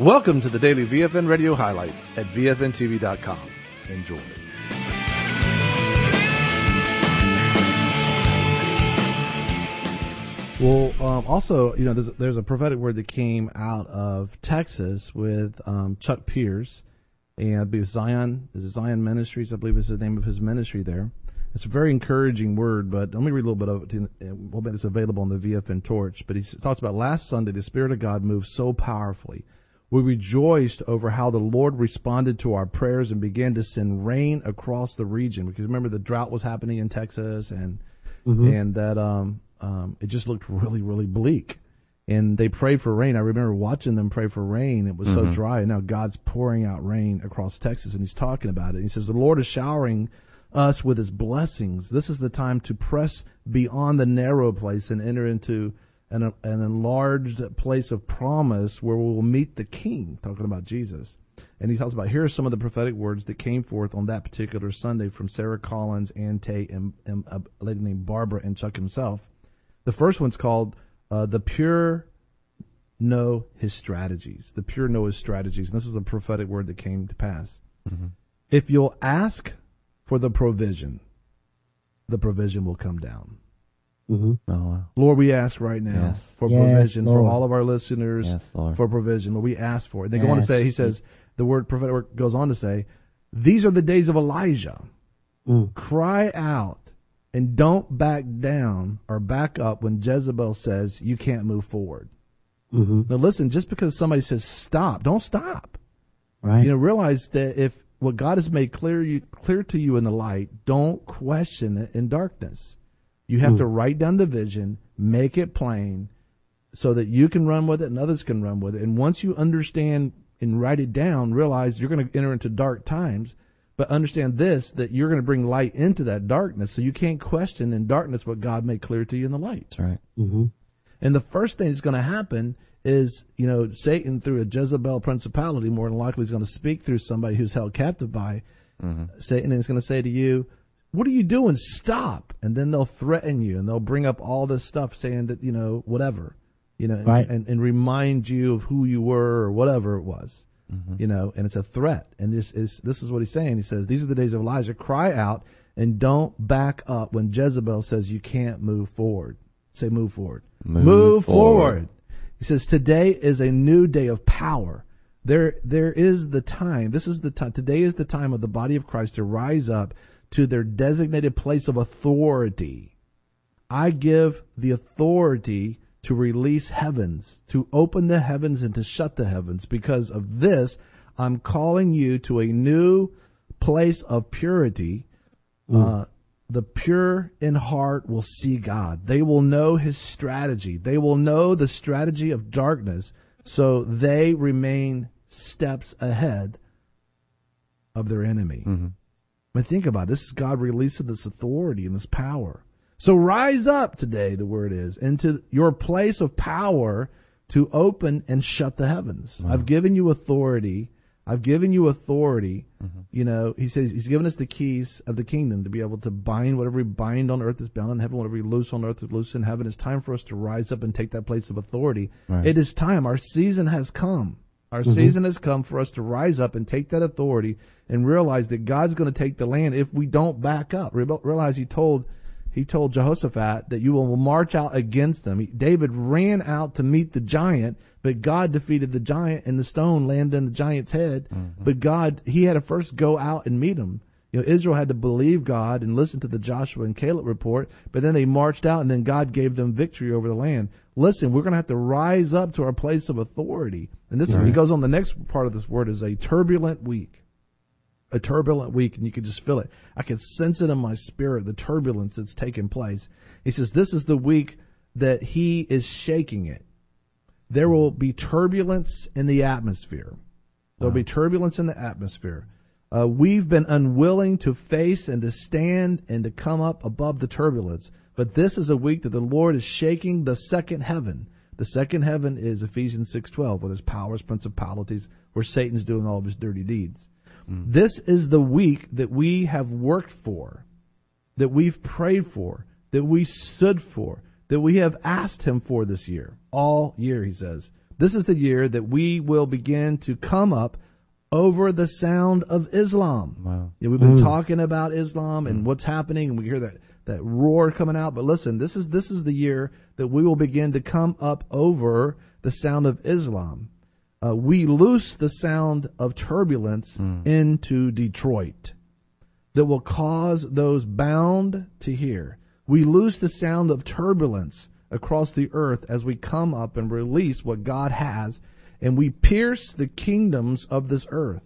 Welcome to the daily VFN radio highlights at VFNTV.com. Enjoy. Well, also, there's a prophetic word that came out of Texas with Chuck Pierce, and I believe Zion Ministries, I believe is the name of his ministry there. It's a very encouraging word, but let me read a little bit of it. We'll bet it's available on the VFN Torch. But he talks about last Sunday, the Spirit of God moved so powerfully. We rejoiced over how the Lord responded to our prayers and began to send rain across the region. Because remember, the drought was happening in Texas, and that it just looked really, really bleak. And they prayed for rain. I remember watching them pray for rain. It was so dry, and now God's pouring out rain across Texas, and he's talking about it. He says, the Lord is showering us with his blessings. This is the time to press beyond the narrow place and enter into an enlarged place of promise where we will meet the King, talking about Jesus. And he talks about, here are some of the prophetic words that came forth on that particular Sunday from Sarah Collins, Ann Tate, and a lady named Barbara, and Chuck himself. The first one's called The Pure Know His Strategies. The Pure Know His Strategies. And this was a prophetic word that came to pass. If you'll ask for the provision will come down. Oh, wow. Lord, we ask right now for provision for all of our listeners, for provision. Lord, we ask for it. They go on to say, he says, the word prophetic word goes on to say, these are the days of Elijah. Cry out and don't back down or back up when Jezebel says you can't move forward. Now listen, just because somebody says stop, don't stop. Right. Realize that if what God has made clear to you in the light, don't question it in darkness. You have to write down the vision, make it plain, so that you can run with it and others can run with it. And once you understand and write it down, realize you're going to enter into dark times, but understand this, that you're going to bring light into that darkness, so you can't question in darkness what God made clear to you in the light. That's right. And the first thing that's going to happen is, Satan, through a Jezebel principality, more than likely is going to speak through somebody who's held captive by Satan, and is going to say to you, what are you doing? Stop. And then they'll threaten you, and they'll bring up all this stuff saying that, whatever, right. and remind you of who you were or whatever it was, and it's a threat. And this is what he's saying. He says, these are the days of Elijah. Cry out and don't back up when Jezebel says you can't move forward. Say move forward. Move forward. He says, today is a new day of power. There is the time. This is the time. Today is the time of the body of Christ to rise up to their designated place of authority. I give the authority to release heavens, to open the heavens and to shut the heavens. Because of this, I'm calling you to a new place of purity. The pure in heart will see God. They will know his strategy. They will know the strategy of darkness, so they remain steps ahead of their enemy. But think about it. This is God releasing this authority and this power. So rise up today, the word is, into your place of power to open and shut the heavens. I've given you authority. He says he's given us the keys of the kingdom to be able to bind whatever we bind on earth is bound in heaven, whatever we loose on earth is loose in heaven. It's time for us to rise up and take that place of authority. It is time. Our season has come. Our season has come for us to rise up and take that authority and realize that God's going to take the land if we don't back up. Realize he told Jehoshaphat that you will march out against them. David ran out to meet the giant, but God defeated the giant, and the stone landed in the giant's head. But he had to first go out and meet him. Israel had to believe God and listen to the Joshua and Caleb report, but then they marched out, and then God gave them victory over the land. Listen, we're going to have to rise up to our place of authority. And this, he goes on, the next part of this word is a turbulent week. A turbulent week, and you can just feel it. I can sense it in my spirit, the turbulence that's taking place. He says, this is the week that he is shaking it. There will be turbulence in the atmosphere. There'll be turbulence in the atmosphere. We've been unwilling to face and to stand and to come up above the turbulence. But this is a week that the Lord is shaking the second heaven. The second heaven is Ephesians 6:12, where there's powers, principalities, where Satan's doing all of his dirty deeds. This is the week that we have worked for, that we've prayed for, that we stood for, that we have asked him for this year. All year, he says. This is the year that we will begin to come up over the sound of Islam. Wow. Yeah, we've been talking about Islam and what's happening, and we hear that roar coming out. But listen, this is the year that we will begin to come up over the sound of Islam. We loose the sound of turbulence into Detroit that will cause those bound to hear. We loose the sound of turbulence across the earth as we come up and release what God has, and we pierce the kingdoms of this earth.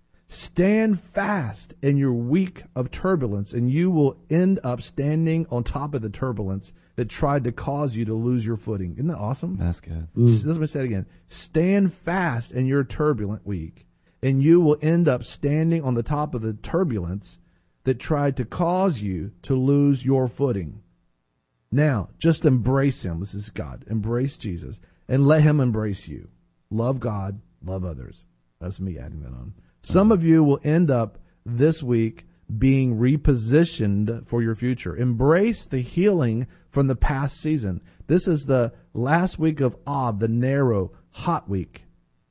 Stand fast in your week of turbulence, and you will end up standing on top of the turbulence that tried to cause you to lose your footing. Isn't that awesome? That's good. Let me say it again. Stand fast in your turbulent week, and you will end up standing on the top of the turbulence that tried to cause you to lose your footing. Now, just embrace him. This is God. Embrace Jesus, and let him embrace you. Love God, love others. That's me adding that on. Some of you will end up this week being repositioned for your future. Embrace the healing from the past season. This is the last week of Av, the narrow, hot week.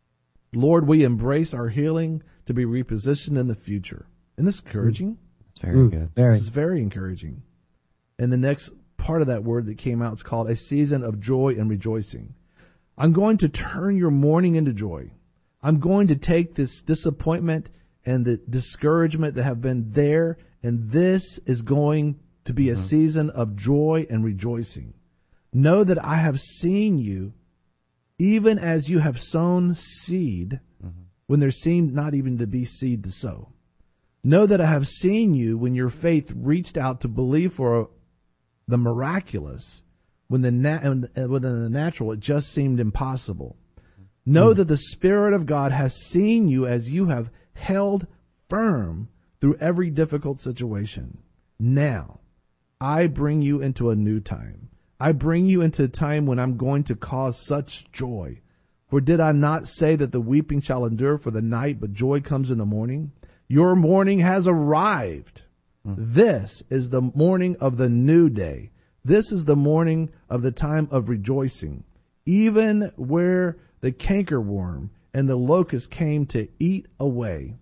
Lord, we embrace our healing to be repositioned in the future. Isn't this encouraging? It's very good. This is very encouraging. And the next part of that word that came out is called a season of joy and rejoicing. I'm going to turn your mourning into joy. I'm going to take this disappointment and the discouragement that have been there, and this is going to be a season of joy and rejoicing. Know that I have seen you even as you have sown seed when there seemed not even to be seed to sow. Know that I have seen you when your faith reached out to believe for the miraculous, when in the natural it just seemed impossible. Know that the Spirit of God has seen you as you have held firm through every difficult situation. Now, I bring you into a new time. I bring you into a time when I'm going to cause such joy. For did I not say that the weeping shall endure for the night, but joy comes in the morning? Your morning has arrived. This is the morning of the new day. This is the morning of the time of rejoicing. Even where the cankerworm and the locust came to eat away,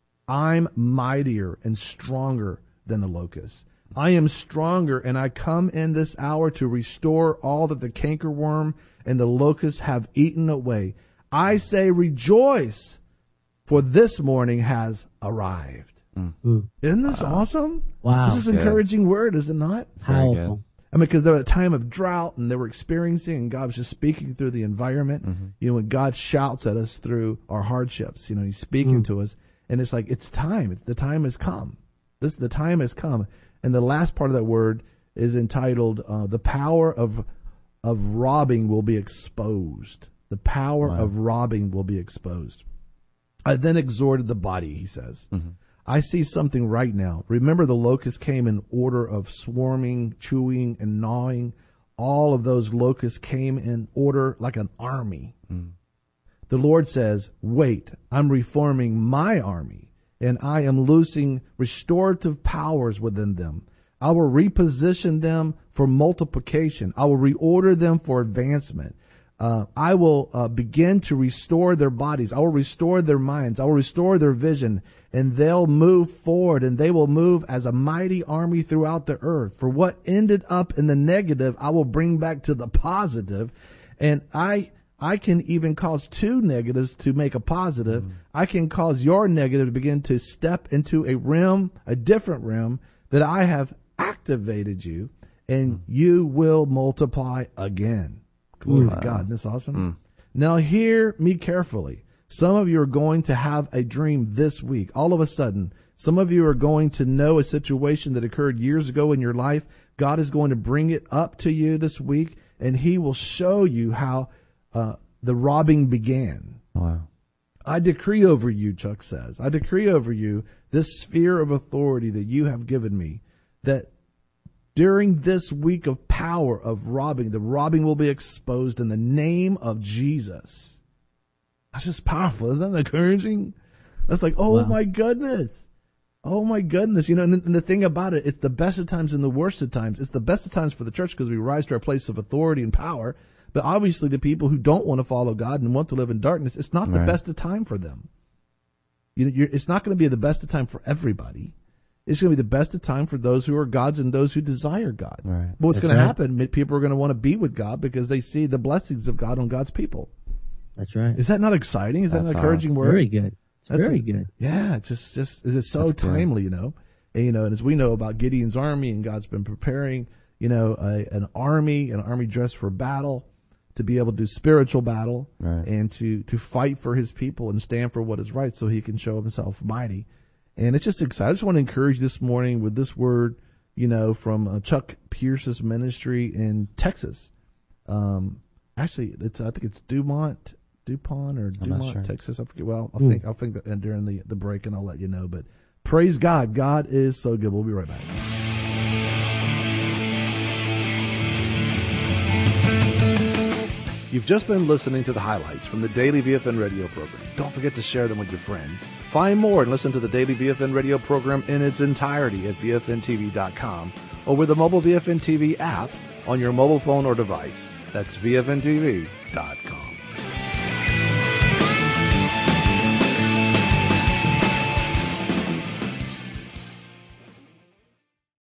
I'm mightier and stronger than the locust. I am stronger, and I come in this hour to restore all that the cankerworm and the locust have eaten away. I say rejoice, for this morning has arrived. Isn't this awesome? Wow. This is an encouraging word, is it not? Powerful. I mean, because they were at a time of drought, and they were experiencing, and God was just speaking through the environment. You know, when God shouts at us through our hardships, you know, he's speaking to us, and it's like, it's time. The time has come. The time has come. And the last part of that word is entitled, the power of robbing will be exposed. The power of robbing will be exposed. I then exhorted the body, he says. I see something right now. Remember, the locusts came in order of swarming, chewing, and gnawing. All of those locusts came in order like an army. The Lord says, wait, I'm reforming my army, and I am loosing restorative powers within them. I will reposition them for multiplication. I will reorder them for advancement. I will begin to restore their bodies. I will restore their minds. I will restore their vision, and they'll move forward, and they will move as a mighty army throughout the earth. For what ended up in the negative, I will bring back to the positive, and I can even cause two negatives to make a positive. I can cause your negative to begin to step into a different realm that I have activated you, and you will multiply again. Glory to God. Isn't this awesome? Now hear me carefully. Some of you are going to have a dream this week. All of a sudden, some of you are going to know a situation that occurred years ago in your life. God is going to bring it up to you this week, and he will show you how the robbing began. Wow. I decree over you, Chuck says, I decree over you this sphere of authority that you have given me, that during this week of power of robbing, the robbing will be exposed in the name of Jesus. That's just powerful. Isn't that encouraging? That's like, oh my goodness. Oh my goodness. You know, and the thing about it, it's the best of times and the worst of times. It's the best of times for the church because we rise to our place of authority and power. But obviously the people who don't want to follow God and want to live in darkness, it's not the best of time for them. It's not going to be the best of time for everybody. It's going to be the best of time for those who are God's and those who desire God. Right. But what's going to happen, people are going to want to be with God because they see the blessings of God on God's people. That's right. Is that not exciting? Is that an encouraging word? Very good. It's very good. Yeah, it's it's so timely, you know. And as we know about Gideon's army, and God's been preparing, an army dressed for battle, to be able to do spiritual battle, and to fight for his people and stand for what is right so he can show himself mighty. And it's just exciting. I just want to encourage this morning with this word, from Chuck Pierce's ministry in Texas. Actually, I think it's DuPont or Dumont, Texas. I forget. Well, I'll think that during the break, and I'll let you know. But praise God. God is so good. We'll be right back. You've just been listening to the highlights from the Daily VFN radio program. Don't forget to share them with your friends. Find more and listen to the Daily VFN radio program in its entirety at VFNTV.com or with the mobile VFN TV app on your mobile phone or device. That's VFNTV.com.